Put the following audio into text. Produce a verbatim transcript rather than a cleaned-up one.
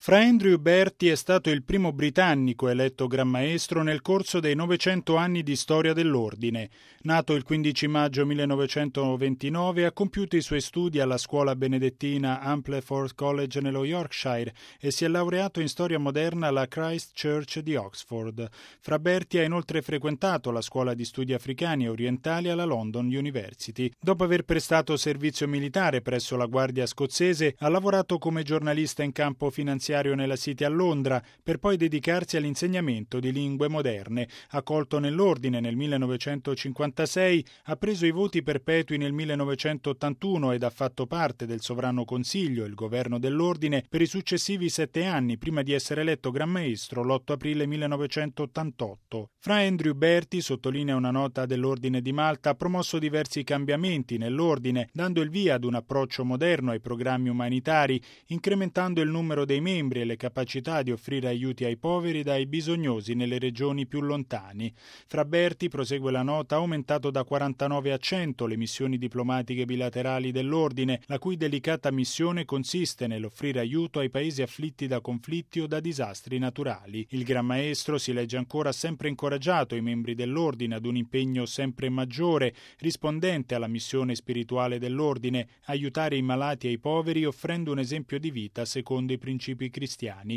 Fra Andrew Berti è stato il primo britannico eletto Gran Maestro nel corso dei novecento anni di storia dell'ordine. Nato il quindici maggio millenovecentoventinove, ha compiuto i suoi studi alla scuola benedettina Ampleforth College nello Yorkshire e si è laureato in storia moderna alla Christ Church di Oxford. Fra Berti ha inoltre frequentato la scuola di studi africani e orientali alla London University. Dopo aver prestato servizio militare presso la Guardia Scozzese, ha lavorato come giornalista in campo finanziario nella City a Londra, per poi dedicarsi all'insegnamento di lingue moderne. Accolto nell'ordine nel millenovecentocinquantasei, ha preso i voti perpetui nel millenovecentottantuno ed ha fatto parte del Sovrano Consiglio, il governo dell'ordine, per i successivi sette anni, prima di essere eletto Gran Maestro l'otto aprile millenovecentottantotto. Fra Andrew Berti, sottolinea una nota dell'Ordine di Malta, ha promosso diversi cambiamenti nell'ordine, dando il via ad un approccio moderno ai programmi umanitari, incrementando il numero dei membri e le capacità di offrire aiuti ai poveri ed ai bisognosi nelle regioni più lontani. Fra Berti, prosegue la nota, ha aumentato da quarantanove a cento le missioni diplomatiche bilaterali dell'ordine, la cui delicata missione consiste nell'offrire aiuto ai paesi afflitti da conflitti o da disastri naturali. Il Gran Maestro, si legge ancora, ha sempre incoraggiato i membri dell'ordine ad un impegno sempre maggiore, rispondente alla missione spirituale dell'ordine, aiutare i malati e i poveri offrendo un esempio di vita secondo i principi cristiani.